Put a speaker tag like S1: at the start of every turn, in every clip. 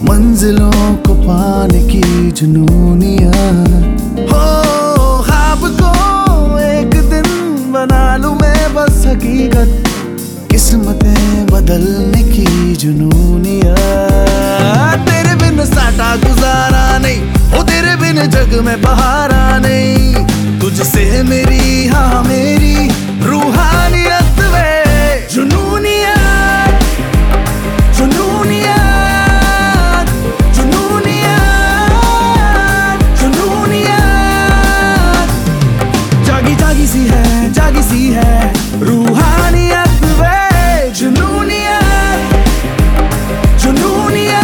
S1: मंजिलों को पाने की जुनूनियत हो। ख्वाब को एक दिन बना लूं मैं बस हकीकत, किस्मतें बदलने की जुनूनियत। तेरे बिन साटा गुजारा नहीं, ओ तेरे बिन जग में बहारा नहीं। तुझसे मेरी हाँ मेरी रूहानियत वे जुनूनियत, जुनूनियत, जुनूनियत, जुनूनियत। जागी जागी सी है, जागी सी है रूहानियत वे जुनूनियत, जुनूनियत,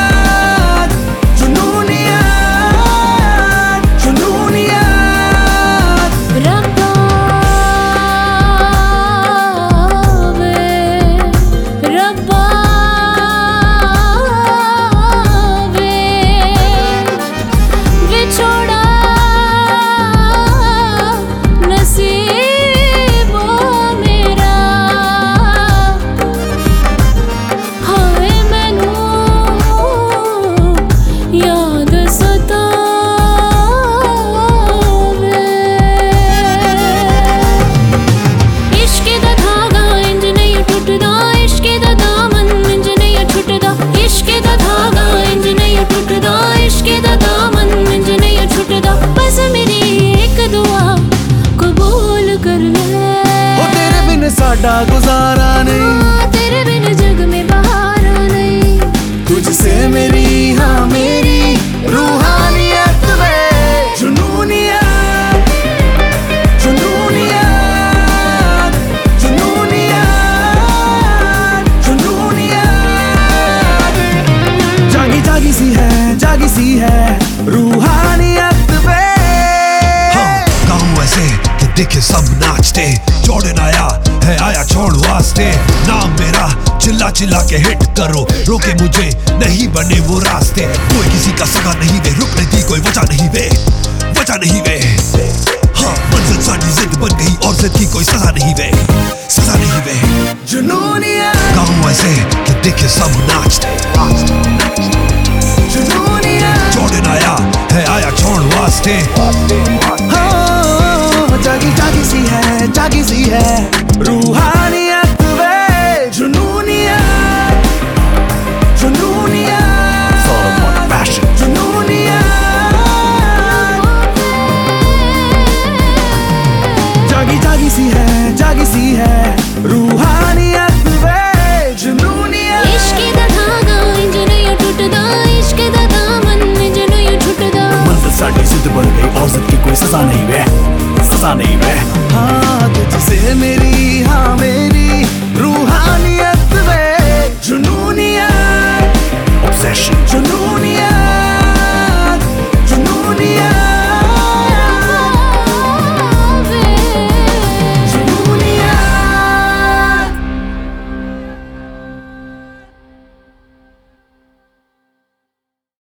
S1: साडा गुजारा नहीं,
S2: तेरे बिन जग में बहारा नहीं।
S1: तुझसे मेरी हाँ मेरी रूहानियत वे जुनूनियत, जुनूनियत, जुनूनियत, जुनूनियत। जागी जागी सी है, जागी सी है रूहानियत वे।
S3: हाँ गाऊं ऐसे कि दिखे सब नाचते, जॉर्डन आया है आया छोड़ वास्ते। नाम मेरा चिल्ला चिल्ला के हिट करो, रोके मुझे नहीं बने वो रास्ते। कोई किसी का सगा नहीं वे, रुकने दी कोई वजह नहीं वे, वजह नहीं वे। हाँ मंजिल साड़ी जिद बन गई और जिद की कोई सजा नहीं वे, सजा नहीं वे।
S1: जुनूनियत
S3: गाऊं ऐसे कि दिखे सब नाचते,
S1: जुनूनियत।
S3: जॉर्डन आया है आया छोड़ वास्ते।
S1: जागी जागी सी है, जागी सी है रूहानियत वे जुनूनियत, जुनूनियत, जुनूनियत। जागी जागी सी है, जागी सी है रूहानियत वे जुनूनियत।
S2: इश्क दा धागा इंज नहीं टूटदा, इश्क दा दामन इंज नहीं छुटदा।
S1: मंजिल साडी जिद बन गई और जिद की कोई सजा नहीं वे, सजा नहीं वे। हाँ तुझसे मेरी हाँ मेरी